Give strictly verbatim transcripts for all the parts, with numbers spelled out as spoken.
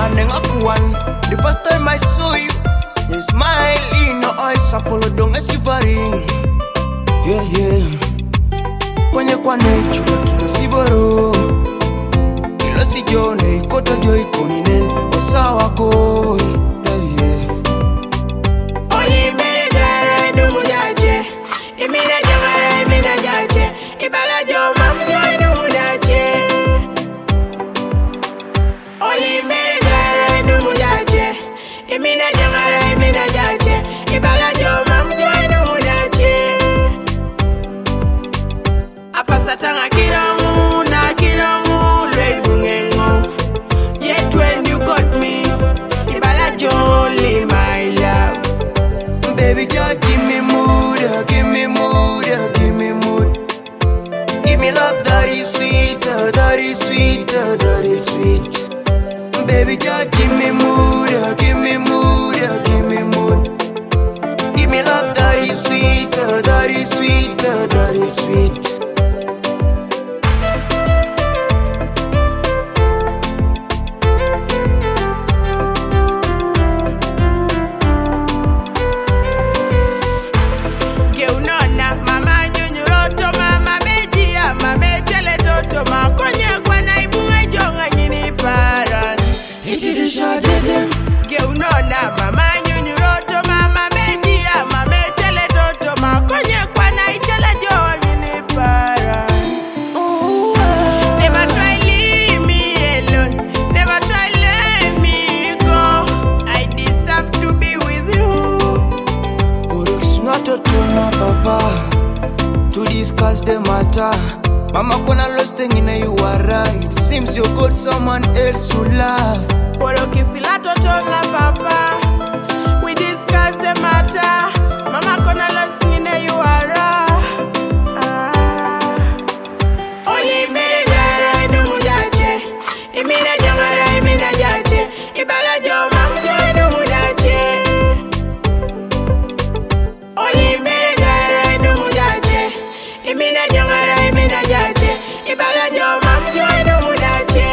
nengakuan. The first time I saw you, you smile in your eyes, Apollo dong esivaring. Yeah, yeah. Kwenye kwa nechu kilo siboro, kilo si jone ikoto jo ikoninen osa wako. Yeah, yeah. Oli mere gara dumu dache, imina jamara imina jache, ibala jo mam jo dumu dache. Oli mere gara dumu dache, imina jamara imina jache, ibala jo mam jo dumu dache. Apasatanga kiramu na kiramu lwe bungengo. Yet when you got me, ibala jo only my love. Baby girl, give me mood, uh, give me mood, uh, give me mood. Give me love that is sweet, uh, that is sweet, uh, that is sweet. Baby girl, give me mood, uh, give me mood, uh, give me mood. Give me love that is sweet, uh, that is sweet, uh, that is sweet. Mama nyunyuroto mama mejia mama chele toto makonye kwa na ichele jo ngini para. Never try leave me alone, never try let me go. I deserve to be with you. Orix not a tuna papa to discuss the matter. Mama kona lost thing in you are right. Seems you got someone else to love. Orokisila totonga papa, we discuss the matter. Mama kona losingine you are ah. Oli mere gara dumu dache, imina jamara imina jache, ibala jo mam jo dumu dache. Oli mere gara dumu dache, imina jamara imina jache, ibala jo mam jo dumu dache.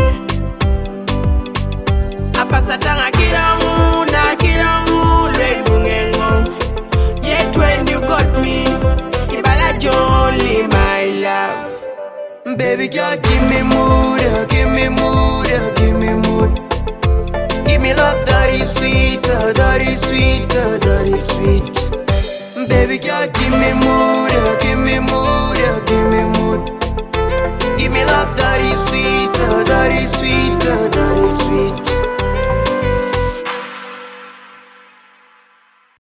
Apasatanga kiramu na kiramu lwe bungengo. Yet when you got me, ibala jo only my love. Baby girl, give me mood, uh, give me mood, uh, give me mood. Give me love that is sweet, uh, that is sweet, uh, that is sweet. Baby girl, give me mood, uh, give me mood, uh, give me mood.